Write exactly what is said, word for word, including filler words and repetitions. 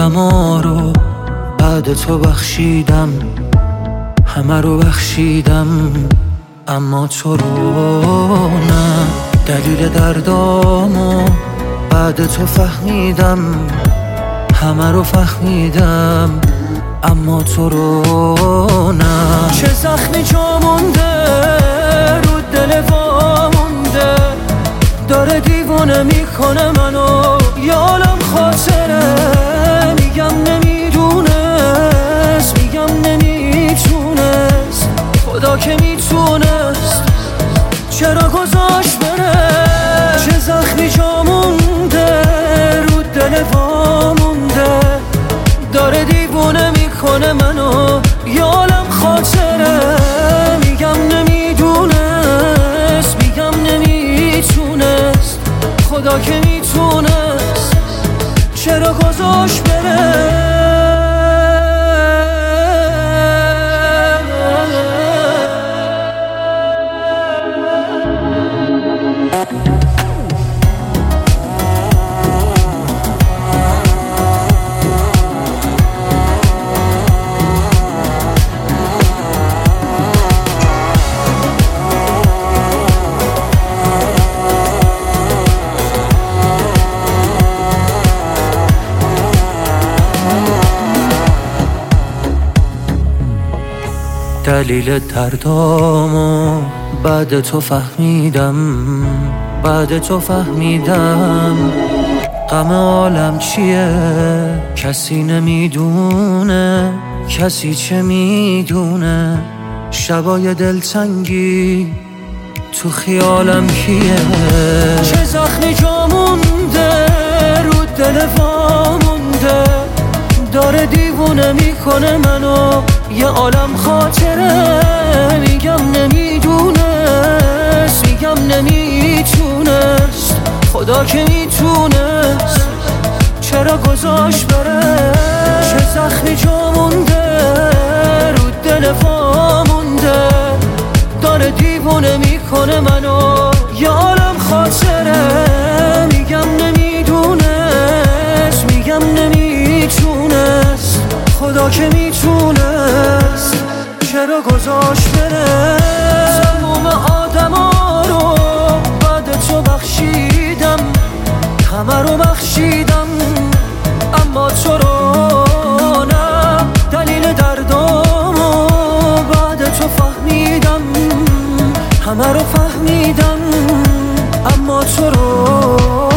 عالما رو بعد تو بخشیدم، همه رو بخشیدم اما تو رو نه. دلیل دردامو بعد تو فهمیدم، همه رو فهمیدم اما تو رو نه. چه زخمی جا مونده رو دل وا مونده، داره دیوونه میکنه منو، یه عالم خاطره. میگم نمیدونست، میگم نمیتونست، خدا که میتونست چرا گذاشت بره. چه زخمی جا مونده رو دل وا مونده، داره دیوونه میکنه منو، یه عالم خاطره. میگم نمیدونست، میگم نمیتونست، خدا که میتونست چرا گذاشت بره. دلیل دردامو بعد تو فهمیدم، بعد تو فهمیدم غم عالم چیه. کسی نمیدونه، کسی چه میدونه، شبای دلتنگی تو خیالم کیه. چه زخمی جا مونده رو دل وا مونده، داره دیوونه میکنه منو، یه عالم خاطره. میگم نمیدونست، میگم نمیتونست، خدا که میتونست چرا گذاشت بره. چه زخمی جا مونده رو دل وا مونده، داره دیوونه میکنه منو، یه عالم خاطره. میگم نمیدونست، میگم نمیتونست، خدا که میتونست چرا گذاشت بره. تموم آدما رو بعد تو بخشیدم، همه رو بخشیدم اما تو رو نه. دلیل دردامو بعد تو فهمیدم، همه رو فهمیدم اما تو رو